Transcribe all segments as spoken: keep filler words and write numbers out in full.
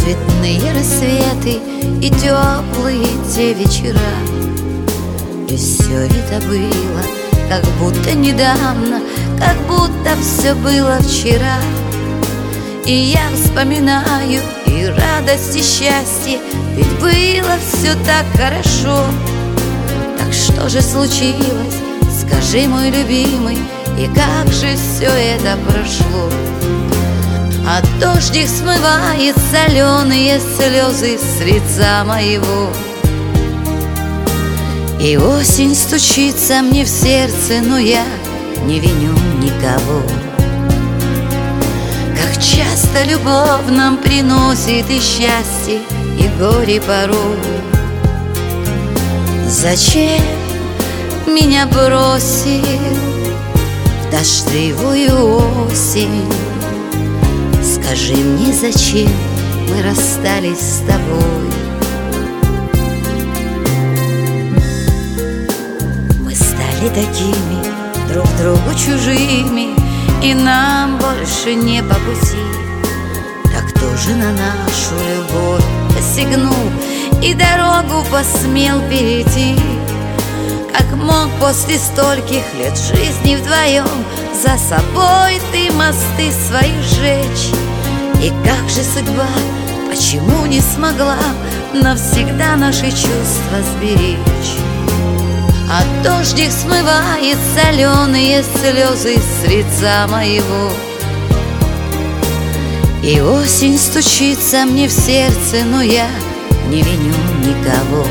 цветные рассветы и теплые те вечера. И все это было, как будто недавно, как будто все было вчера. И я вспоминаю и радость, и счастье, ведь было все так хорошо. Так что же случилось, скажи, мой любимый, и как же все это прошло? А дождик смывает соленые слезы с лица моего. И осень стучится мне в сердце, но я не виню никого. Как часто любовь нам приносит и счастье, и горе порой. Зачем меня бросил в дождливую осень? Скажи мне, зачем мы расстались с тобой? Мы стали такими, друг другу чужими, и нам больше не по пути. Так кто же на нашу любовь посягнул и дорогу посмел перейти? Как мог после стольких лет жизни вдвоем за собой ты мосты свои сжечь? И как же судьба, почему не смогла навсегда наши чувства сберечь? А дождик смывает соленые слезы с лица моего. И осень стучится мне в сердце, но я не виню никого.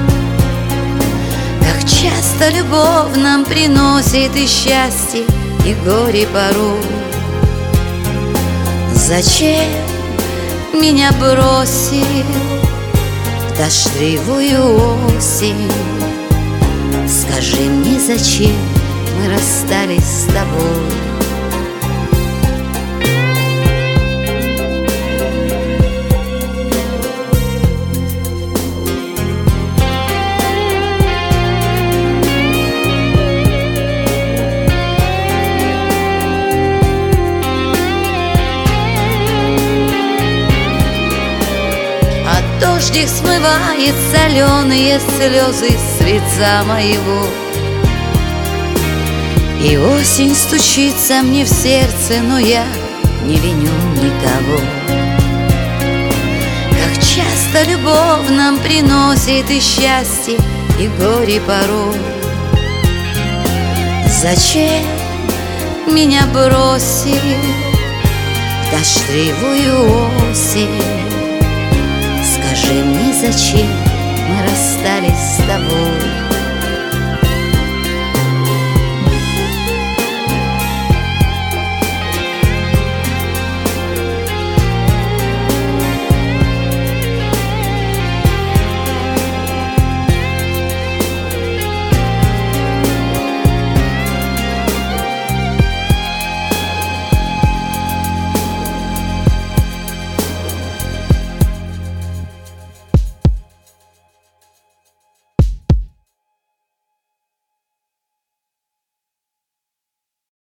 Как часто любовь нам приносит и счастье, и горе порой. Зачем меня бросил в дождливую осень? Скажи мне, зачем мы расстались с тобой? Дождик смывает соленые слезы с лица моего. И осень стучится мне в сердце, но я не виню никого. Как часто любовь нам приносит и счастье, и горе порой. Зачем меня бросил в дождливую осень? Скажи мне, зачем мы расстались с тобой?